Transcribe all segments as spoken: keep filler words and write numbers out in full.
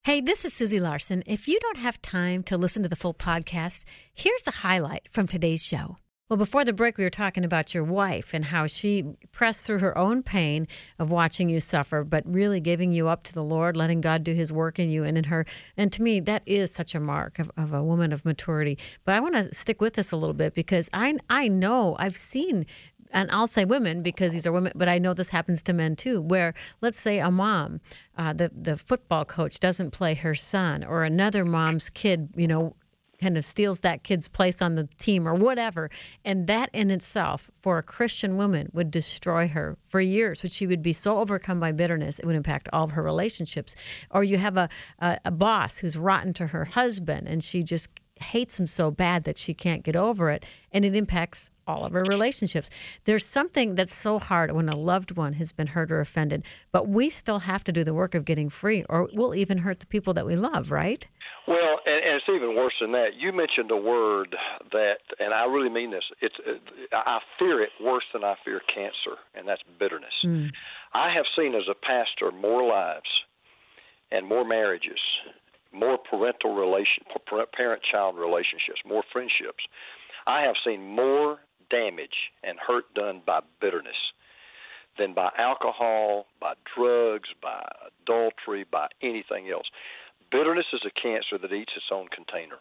Hey, this is Susie Larson. If you don't have time to listen to the full podcast, here's a highlight from today's show. Well, before the break, we were talking about your wife and how she pressed through her own pain of watching you suffer, but really giving you up to the Lord, letting God do his work in you and in her. And to me, that is such a mark of, of a woman of maturity. But I want to stick with this a little bit because I, I know I've seen, and I'll say women because these are women, but I know this happens to men too, where let's say a mom, uh, the, the football coach doesn't play her son, or another mom's kid, you know, kind of steals that kid's place on the team or whatever. And that in itself, for a Christian woman, would destroy her for years, which she would be so overcome by bitterness, it would impact all of her relationships. Or you have a, a, a boss who's rotten to her husband and she just hates him so bad that she can't get over it, and it impacts all of her relationships. There's something that's so hard when a loved one has been hurt or offended, but we still have to do the work of getting free, or we'll even hurt the people that we love, right? Well, and, and it's even worse than that. You mentioned a word that, and I really mean this, it's I fear it worse than I fear cancer, and that's bitterness. Mm. I have seen as a pastor more lives and more marriages, more parental relation, parent-child relationships, more friendships. I have seen more damage and hurt done by bitterness than by alcohol, by drugs, by adultery, by anything else. Bitterness is a cancer that eats its own container.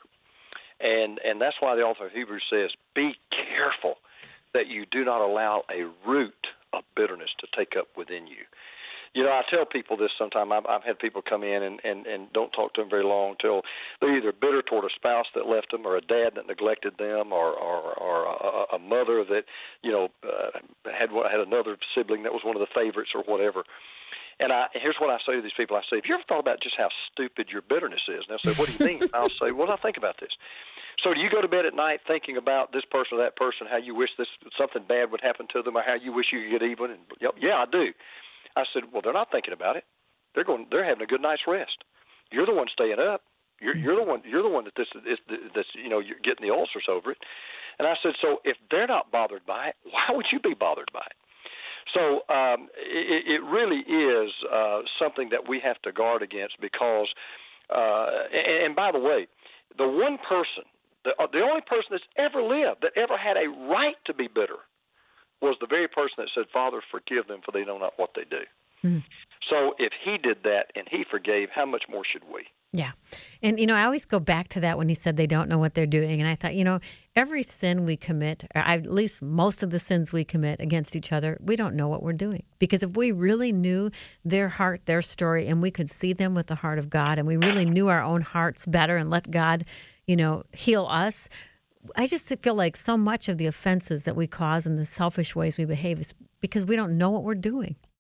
And and that's why the author of Hebrews says, be careful that you do not allow a root of bitterness to take up within you. You know, I tell people this sometimes. I've, I've had people come in and, and, and don't talk to them very long until they're either bitter toward a spouse that left them, or a dad that neglected them, or or, or a, a mother that, you know, uh, had had another sibling that was one of the favorites or whatever. And I, here's what I say to these people. I say, have you ever thought about just how stupid your bitterness is? And they'll say, what do you mean? I'll say, well, I think about this. So do you go to bed at night thinking about this person or that person, how you wish this something bad would happen to them, or how you wish you could get even? And, yeah, I do. I said, well, they're not thinking about it. They're going. They're having a good night's rest. You're the one staying up. You're, you're the one. You're the one that this is. That's you know you're getting the ulcers over it. And I said, so if they're not bothered by it, why would you be bothered by it? So um, it, it really is uh, something that we have to guard against because. Uh, and, and by the way, the one person, the, the only person that's ever lived that ever had a right to be bitter was the very person that said, Father, forgive them, for they know not what they do. Mm. So if he did that and he forgave, how much more should we? Yeah. And, you know, I always go back to that when he said they don't know what they're doing. And I thought, you know, every sin we commit, or at least most of the sins we commit against each other, we don't know what we're doing. Because if we really knew their heart, their story, and we could see them with the heart of God, and we really knew our own hearts better and let God, you know, heal us, I just feel like so much of the offenses that we cause and the selfish ways we behave is because we don't know what we're doing.